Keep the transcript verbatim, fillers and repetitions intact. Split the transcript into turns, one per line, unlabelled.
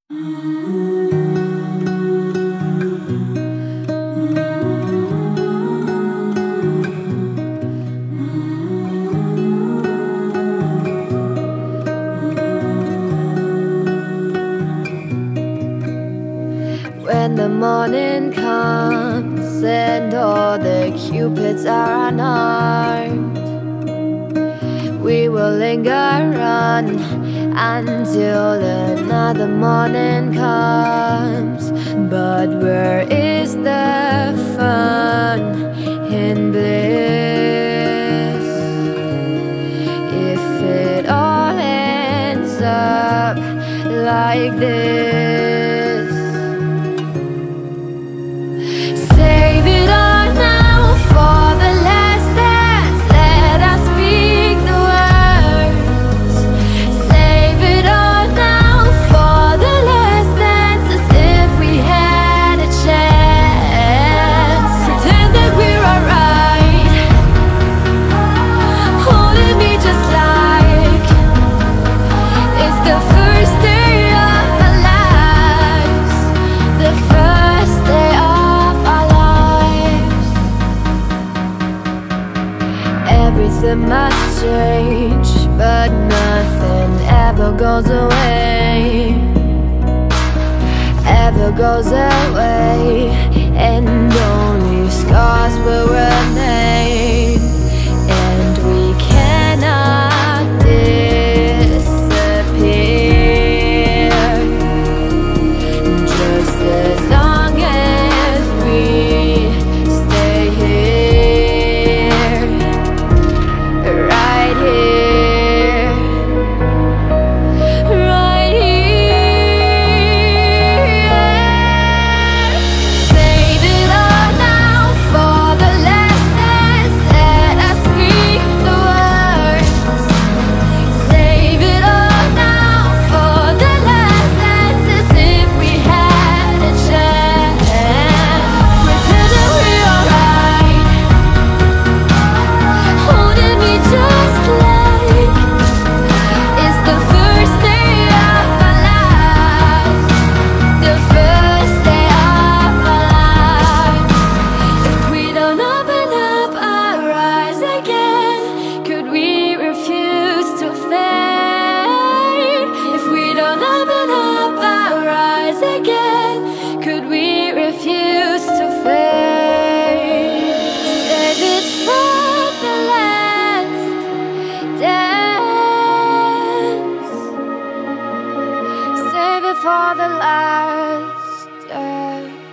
When the morning comes and all the cupids are unarmed, we will linger on until another morning comes. But where is the fun in bliss if it all ends up like this? Save it all now for the last dance. Let us speak the words. Save it all now for the last dance, as if we had a chance. Pretend that we're alright, holding me just like it's the first day of our lives, the first day of everything must change, but nothing ever goes away, ever goes away, and only scars will remain, and we cannot disappear, just as long as we stay here. Right here, right here. Save it all now for the last dance. Let us speak the words. Save it all now for the last dance, as if we had a chance. Pretend that we're alright, holding me just like it's the first day of our lives, the first day of our lives. If we don't open up our eyes again, could we refuse to fade? If we don't open up our eyes again, could we refuse to fade? Save it for the last dance. Save it for the last dance.